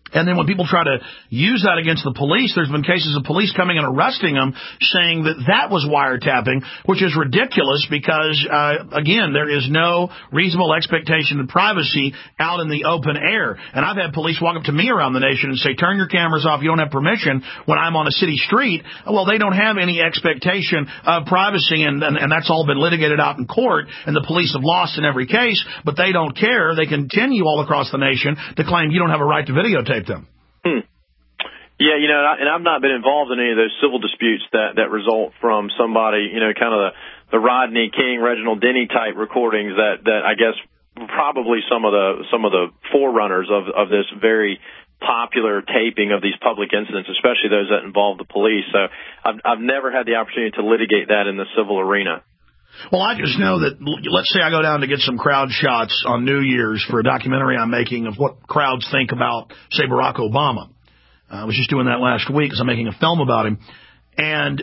And then when people try to use that against the police, there's been cases of police coming and arresting them, saying that was wiretapping, which is ridiculous because, again, there is no reasonable expectation of privacy out in the open air. And I've had police walk up to me around the nation and say, turn your cameras off, you don't have permission, when I'm on a city street. Well, they don't have any expectation of privacy, and that's all been litigated out in court, and the police have lost in every case, but they don't care. They continue all across the nation to claim you don't have a right to videotape them. Yeah, and I've not been involved in any of those civil disputes that result from somebody, kind of the Rodney King, Reginald Denny type recordings that I guess probably some of the forerunners of this very popular taping of these public incidents, especially those that involve the police. So I've never had the opportunity to litigate that in the civil arena. Well, I just know that, let's say I go down to get some crowd shots on New Year's for a documentary I'm making of what crowds think about, say, Barack Obama. I was just doing that last week because I'm making a film about him. And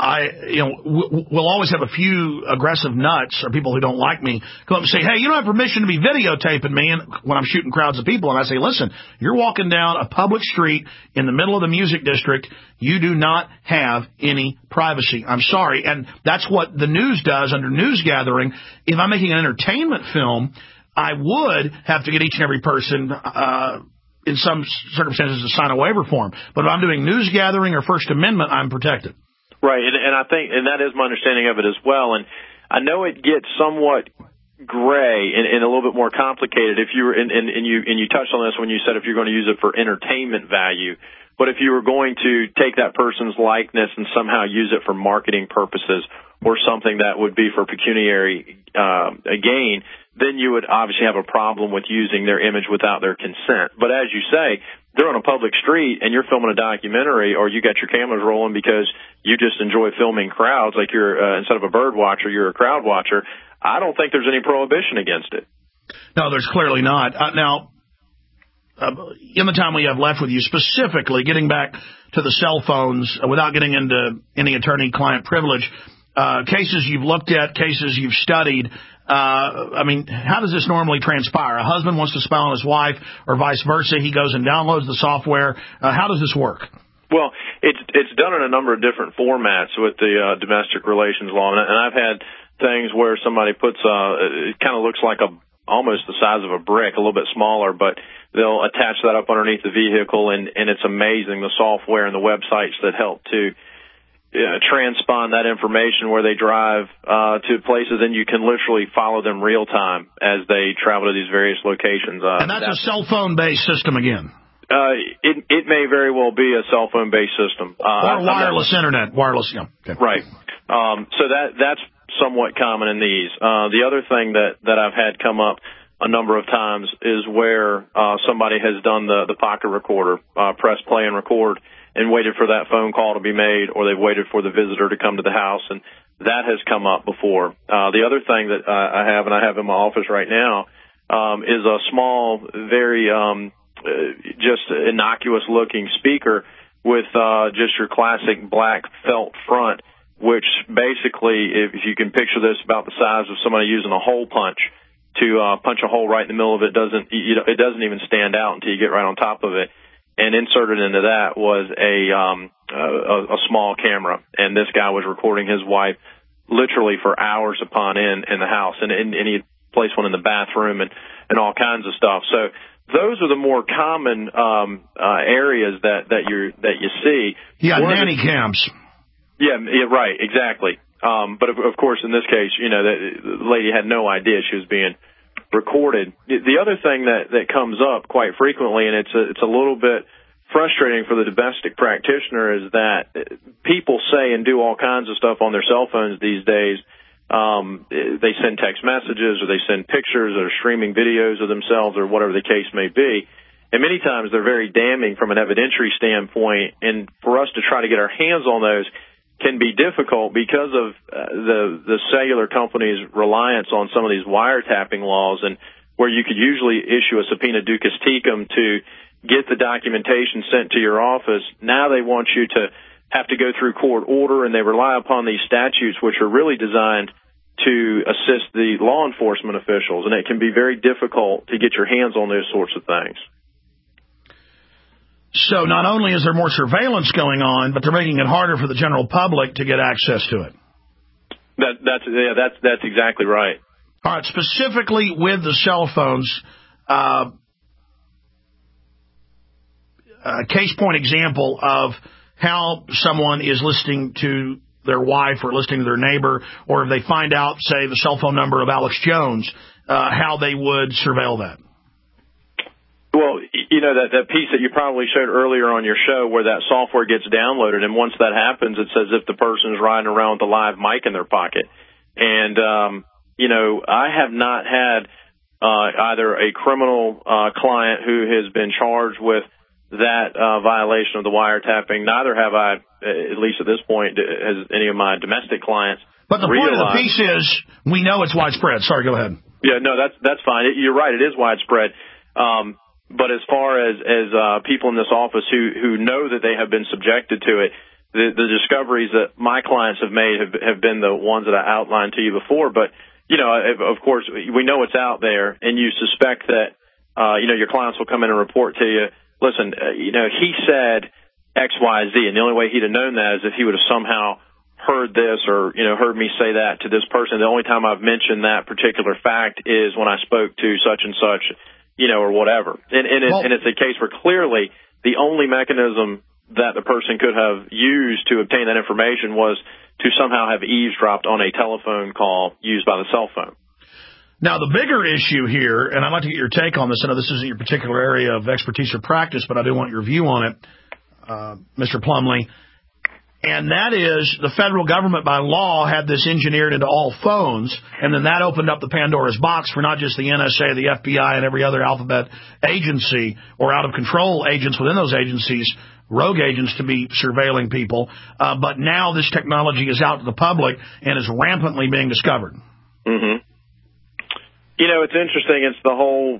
we'll always have a few aggressive nuts or people who don't like me come up and say, hey, you don't have permission to be videotaping me, and when I'm shooting crowds of people. And I say, listen, you're walking down a public street in the middle of the music district. You do not have any privacy. I'm sorry. And that's what the news does under news gathering. If I'm making an entertainment film, I would have to get each and every person in some circumstances to sign a waiver form. But if I'm doing news gathering or First Amendment, I'm protected. Right, and I think, and that is my understanding of it as well. And I know it gets somewhat gray and a little bit more complicated if you were, and you touched on this when you said if you're going to use it for entertainment value. But if you were going to take that person's likeness and somehow use it for marketing purposes or something that would be for pecuniary gain, then you would obviously have a problem with using their image without their consent. But as you say, they're on a public street and you're filming a documentary, or you got your cameras rolling because you just enjoy filming crowds, like you're instead of a bird watcher, you're a crowd watcher. I don't think there's any prohibition against it. No, there's clearly not. Now, in the time we have left with you, specifically getting back to the cell phones, without getting into any attorney-client privilege, cases you've looked at, cases you've studied, I mean, how does this normally transpire? A husband wants to spy on his wife or vice versa. He goes and downloads the software. How does this work? Well, it's done in a number of different formats with the domestic relations law. And I've had things where somebody puts it kind of looks like almost the size of a brick, a little bit smaller, but they'll attach that up underneath the vehicle, and it's amazing, the software and the websites that help to transpond that information where they drive to places, and you can literally follow them real time as they travel to these various locations. And that's a cell phone based system again. It may very well be a cell phone based system or wireless internet, wireless. Yeah. Okay. Right. So that's somewhat common in these. The other thing that I've had come up a number of times is where somebody has done the pocket recorder, press play and record, and waited for that phone call to be made, or they've waited for the visitor to come to the house, and that has come up before. The other thing that I have in my office right now is a small, very just innocuous-looking speaker with just your classic black felt front, which basically, if you can picture this, about the size of somebody using a hole punch to punch a hole right in the middle of it. It doesn't even stand out until you get right on top of it. And inserted into that was a small camera, and this guy was recording his wife literally for hours upon end in the house, and he placed one in the bathroom and all kinds of stuff. So those are the more common areas that you see. Yeah, nanny cams. Yeah, right, exactly. But of course, in this case, the lady had no idea she was being recorded. The other thing that comes up quite frequently, and it's a little bit frustrating for the domestic practitioner, is that people say and do all kinds of stuff on their cell phones these days. They send text messages, or they send pictures, or streaming videos of themselves, or whatever the case may be. And many times they're very damning from an evidentiary standpoint, and for us to try to get our hands on those can be difficult because of the cellular company's reliance on some of these wiretapping laws, and where you could usually issue a subpoena ducis tecum to get the documentation sent to your office. Now they want you to have to go through court order, and they rely upon these statutes, which are really designed to assist the law enforcement officials, and it can be very difficult to get your hands on those sorts of things. So not only is there more surveillance going on, but they're making it harder for the general public to get access to it. That's exactly right. All right, specifically with the cell phones, a case point example of how someone is listening to their wife or listening to their neighbor, or if they find out, say, the cell phone number of Alex Jones, how they would surveil that. Well, that piece that you probably showed earlier on your show where that software gets downloaded, and once that happens, it's as if the person is riding around with a live mic in their pocket. And, I have not had either a criminal client who has been charged with that violation of the wiretapping. Neither have I, at least at this point, has any of my domestic clients. But the point of the piece is we know it's widespread. Sorry, go ahead. Yeah, no, that's fine. You're right. It is widespread. But as far as people in this office who know that they have been subjected to it, the discoveries that my clients have made have been the ones that I outlined to you before. But, of course, we know it's out there, and you suspect that, your clients will come in and report to you, listen, he said X, Y, Z, and the only way he'd have known that is if he would have somehow heard this or, heard me say that to this person. The only time I've mentioned that particular fact is when I spoke to such and such, or whatever. And it's a case where clearly the only mechanism that the person could have used to obtain that information was to somehow have eavesdropped on a telephone call used by the cell phone. Now, the bigger issue here, and I'd like to get your take on this. I know this isn't your particular area of expertise or practice, but I do want your view on it, Mr. Plumlee. And that is the federal government by law had this engineered into all phones, and then that opened up the Pandora's box for not just the NSA, the FBI, and every other alphabet agency or out-of-control agents within those agencies, rogue agents, to be surveilling people. But now this technology is out to the public and is rampantly being discovered. Mm-hmm. It's interesting. It's the whole,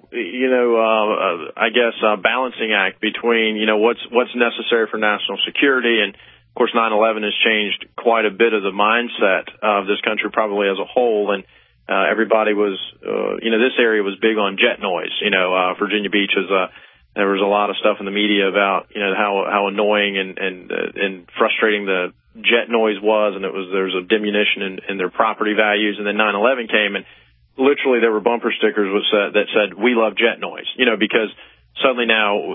balancing act between, what's necessary for national security. And, of course, 9/11 has changed quite a bit of the mindset of this country probably as a whole. And everybody was, this area was big on jet noise. Virginia Beach there was a lot of stuff in the media about, how annoying and frustrating the jet noise was. And there was a diminution in their property values. And then 9/11 came, and literally there were bumper stickers that said, "We love jet noise," because suddenly now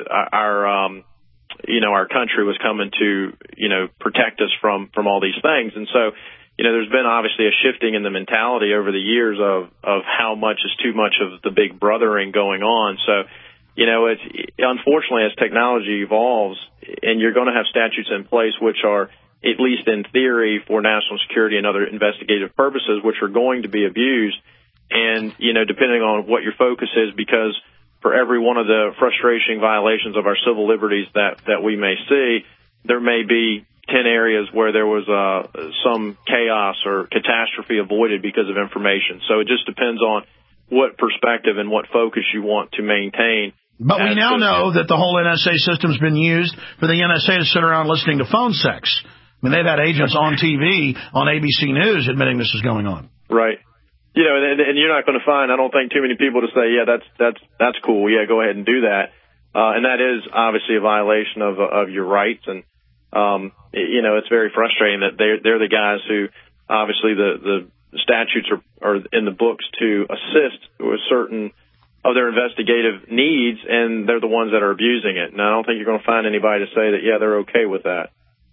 our country was coming to, protect us from all these things. And so, there's been obviously a shifting in the mentality over the years of how much is too much of the big brothering going on. So, it's unfortunately as technology evolves and you're going to have statutes in place, which are, at least in theory, for national security and other investigative purposes, which are going to be abused. And, depending on what your focus is, because for every one of the frustrating violations of our civil liberties that we may see, there may be 10 areas where there was some chaos or catastrophe avoided because of information. So it just depends on what perspective and what focus you want to maintain. But we now know that the whole NSA system's been used for the NSA to sit around listening to phone sex. I mean, they've had agents on TV, on ABC News, admitting this is going on. Right. And you're not going to find, I don't think, too many people to say, yeah, that's cool. Yeah, go ahead and do that. And that is obviously a violation of your rights. And, it's very frustrating that they're the guys who, obviously, the statutes are in the books to assist with certain of their investigative needs, and they're the ones that are abusing it. And I don't think you're going to find anybody to say that, yeah, they're okay with that.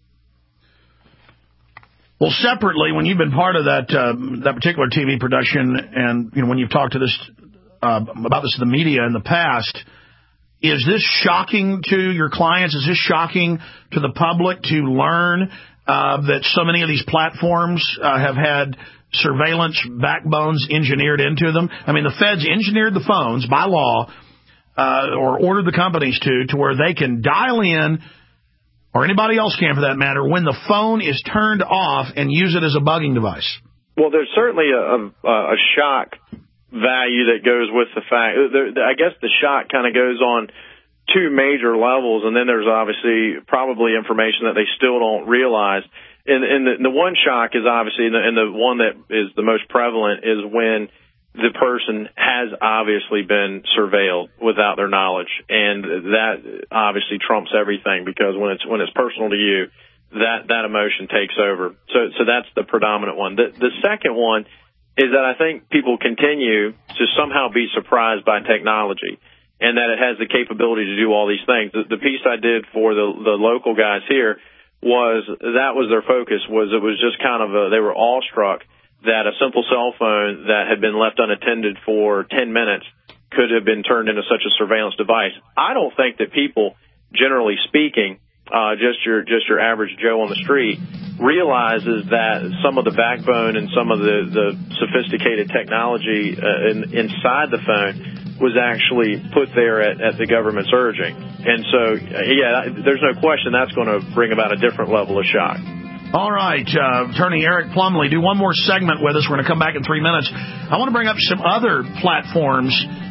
Well, separately, when you've been part of that particular TV production, and when you've talked to this about this in the media in the past, is this shocking to your clients? Is this shocking to the public to learn that so many of these platforms have had surveillance backbones engineered into them? I mean, the feds engineered the phones by law, or ordered the companies to where they can dial in, or anybody else can for that matter, when the phone is turned off and use it as a bugging device. Well, there's certainly a shock value that goes with the fact. I guess the shock kind of goes on two major levels, and then there's obviously probably information that they still don't realize. And the one shock is obviously, and the one that is the most prevalent is when the person has obviously been surveilled without their knowledge, and that obviously trumps everything, because when it's personal to you, that emotion takes over. So that's the predominant one. The second one is that I think people continue to somehow be surprised by technology, and that it has the capability to do all these things. The piece I did for the local guys here was their focus, was it was just kind of they were awestruck that a simple cell phone that had been left unattended for 10 minutes could have been turned into such a surveillance device. I don't think that people, generally speaking, just your average Joe on the street, realizes that some of the backbone and some of the sophisticated technology inside the phone was actually put there at the government's urging. And so, there's no question that's going to bring about a different level of shock. All right, Attorney Eric Plumlee, do one more segment with us. We're going to come back in 3 minutes. I want to bring up some other platforms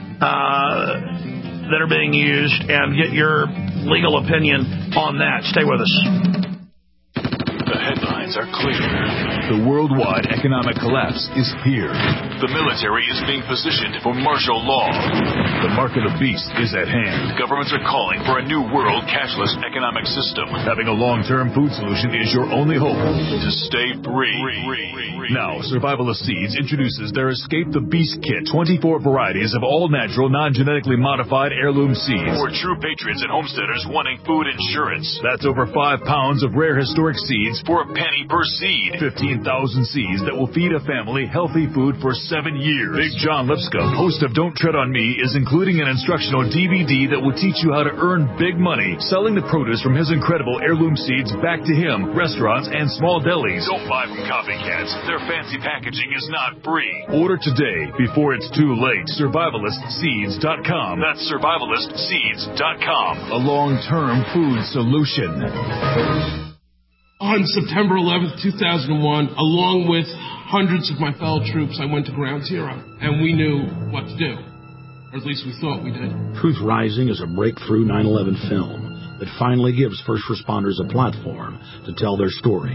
that are being used and get your legal opinion on that. Stay with us. The headlines are clear. The worldwide economic collapse is here. The military is being positioned for martial law. The mark of the beast is at hand. Governments are calling for a new world cashless economic system. Having a long-term food solution is your only hope to stay free. Now, Survivalist Seeds introduces their Escape the Beast Kit. 24 varieties of all-natural, non-genetically modified heirloom seeds. For true patriots and homesteaders wanting food insurance. That's over 5 pounds of rare historic seeds for a penny per seed. 15,000 seeds that will feed a family healthy food for 7 years. Big John Lipscomb, host of Don't Tread on Me, is including an instructional DVD that will teach you how to earn big money selling the produce from his incredible heirloom seeds back to him, restaurants, and small delis. Don't buy from copycats. Their fancy packaging is not free. Order today before it's too late. SurvivalistSeeds.com. That's SurvivalistSeeds.com. A long-term food solution. On September 11th, 2001, along with hundreds of my fellow troops, I went to Ground Zero, and we knew what to do. Or at least we thought we did. Truth Rising is a breakthrough 9/11 film that finally gives first responders a platform to tell their story.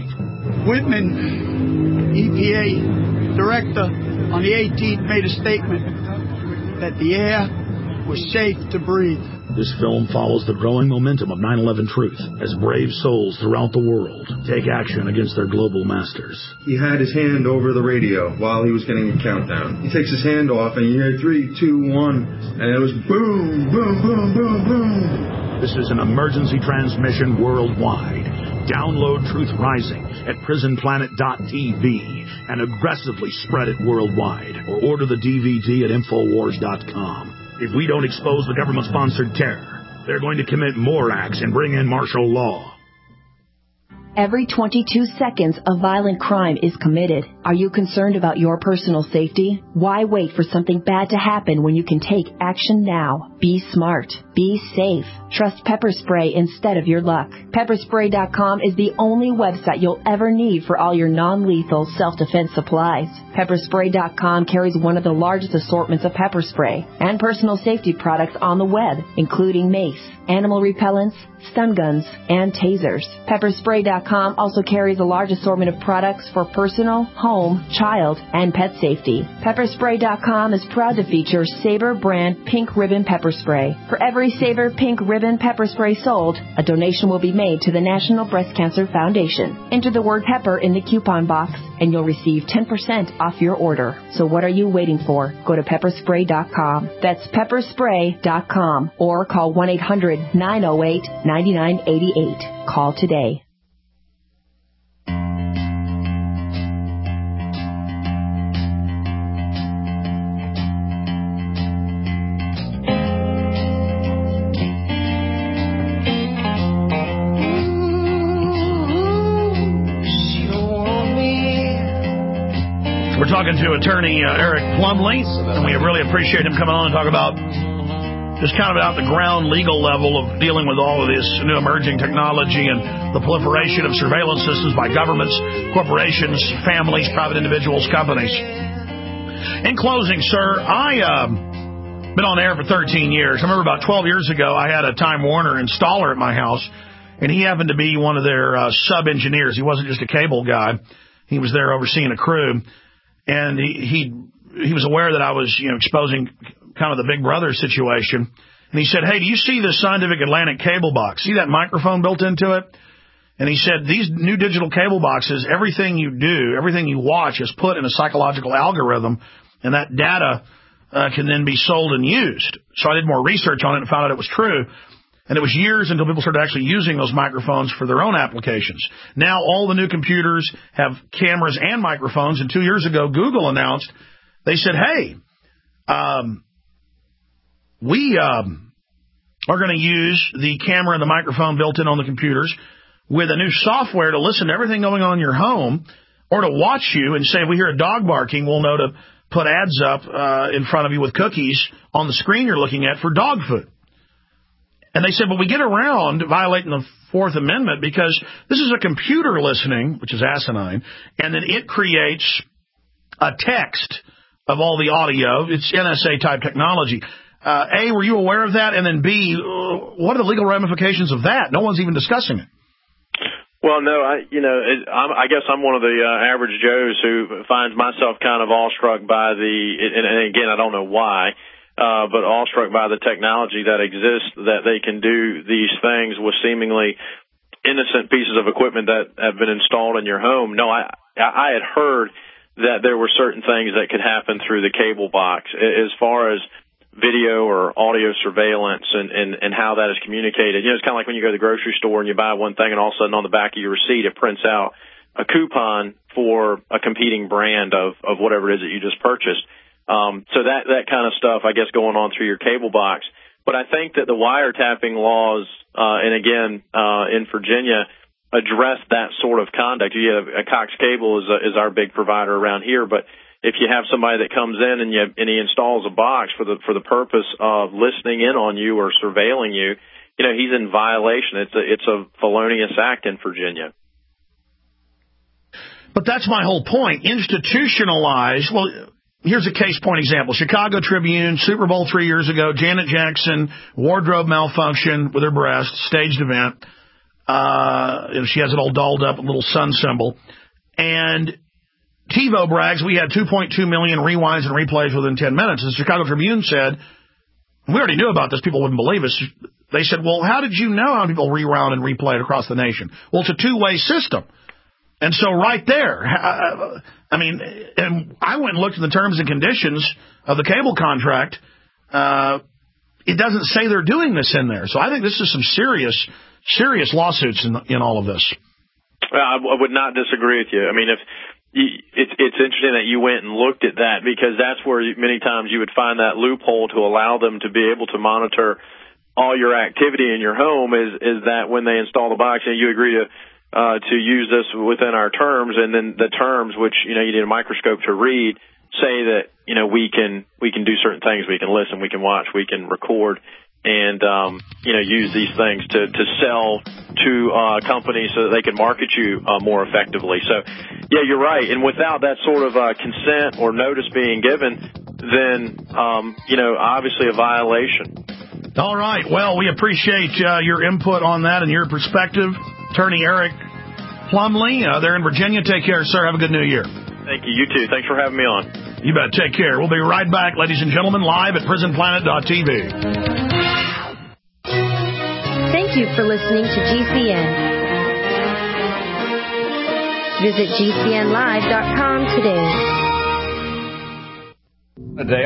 Whitman, EPA director, on the 18th made a statement that the air was safe to breathe. This film follows the growing momentum of 9/11 truth as brave souls throughout the world take action against their global masters. He had his hand over the radio while he was getting a countdown. He takes his hand off and you hear 3, 2, 1, and it was boom, boom, boom, boom, boom. This is an emergency transmission worldwide. Download Truth Rising at prisonplanet.tv and aggressively spread it worldwide, or order the DVD at Infowars.com. If we don't expose the government-sponsored terror, they're going to commit more acts and bring in martial law. Every 22 seconds, a violent crime is committed. Are you concerned about your personal safety? Why wait for something bad to happen when you can take action now? Be smart. Be safe. Trust Pepper Spray instead of your luck. Pepperspray.com is the only website you'll ever need for all your non-lethal self-defense supplies. Pepperspray.com carries one of the largest assortments of pepper spray and personal safety products on the web, including mace, animal repellents, stun guns, and tasers. Pepperspray.com also carries a large assortment of products for personal, home, child, and pet safety. Pepperspray.com is proud to feature Sabre brand Pink Ribbon Pepper Spray. For every Sabre Pink Ribbon Pepper Spray sold, a donation will be made to the National Breast Cancer Foundation. Enter the word pepper in the coupon box, and you'll receive 10% off your order. So what are you waiting for? Go to pepperspray.com. That's pepperspray.com, or call 1-800-908-9988. Call today. We're talking to attorney Eric Plumlee, and we really appreciate him coming on and talk about just kind of at the ground legal level of dealing with all of this new emerging technology and the proliferation of surveillance systems by governments, corporations, families, private individuals, companies. In closing, sir, I've been on air for 13 years. I remember about 12 years ago, I had a Time Warner installer at my house, and he happened to be one of their sub-engineers. He wasn't just a cable guy. He was there overseeing a crew. And he he was aware that I was, exposing kind of the Big Brother situation. And he said, hey, do you see the Scientific Atlantic cable box? See that microphone built into it? And he said, these new digital cable boxes, everything you do, everything you watch is put in a psychological algorithm, and that data can then be sold and used. So I did more research on it and found out it was true. And it was years until people started actually using those microphones for their own applications. Now all the new computers have cameras and microphones, and 2 years ago Google announced, they said, hey, we are going to use the camera and the microphone built in on the computers with a new software to listen to everything going on in your home, or to watch you and say, if we hear a dog barking, we'll know to put ads up in front of you with cookies on the screen you're looking at for dog food. And they said, but we get around violating the Fourth Amendment because this is a computer listening, which is asinine, and then it creates a text of all the audio. It's NSA-type technology. A, were you aware of that? And then B, what are the legal ramifications of that? No one's even discussing it. Well, no, I guess I'm one of the average Joes who finds myself kind of awestruck by and again, I don't know why, but awestruck by the technology that exists, that they can do these things with seemingly innocent pieces of equipment that have been installed in your home. No, I had heard that there were certain things that could happen through the cable box as far as video or audio surveillance and how that is communicated. It's kind of like when you go to the grocery store and you buy one thing and all of a sudden on the back of your receipt it prints out a coupon for a competing brand of whatever it is that you just purchased. So that kind of stuff, I guess, going on through your cable box. But I think that the wiretapping laws, and again, in Virginia, address that sort of conduct. You have Cox Cable is our big provider around here, but if you have somebody that comes in and he installs a box for the purpose of listening in on you or surveilling you, he's in violation. It's a felonious act in Virginia. But that's my whole point. Institutionalized. Well, here's a case point example. Chicago Tribune, Super Bowl 3 years ago, Janet Jackson, wardrobe malfunction with her breast, staged event. She has it all dolled up, a little sun symbol. And TiVo brags we had 2.2 million rewinds and replays within 10 minutes. The Chicago Tribune said, we already knew about this, people wouldn't believe us. They said, well, how did you know how people rewound and replayed across the nation? Well, it's a two-way system. And so right there, and I went and looked at the terms and conditions of the cable contract. It doesn't say they're doing this in there. So I think this is some serious lawsuits in all of this. I would not disagree with you. I mean, it's interesting that you went and looked at that, because that's where many times you would find that loophole to allow them to be able to monitor all your activity in your home is that when they install the box and you agree to use this within our terms, and then the terms, which, you need a microscope to read, say that, we can do certain things. We can listen, we can watch, we can record, and, use these things to sell to companies so that they can market you more effectively. So, yeah, you're right. And without that sort of consent or notice being given, then, obviously a violation. All right. Well, we appreciate your input on that and your perspective. Attorney Eric Plumley, there in Virginia. Take care, sir. Have a good New Year. Thank you. You too. Thanks for having me on. You bet. Take care. We'll be right back, ladies and gentlemen, live at PrisonPlanet.tv. Thank you for listening to GCN. Visit GCNlive.com today.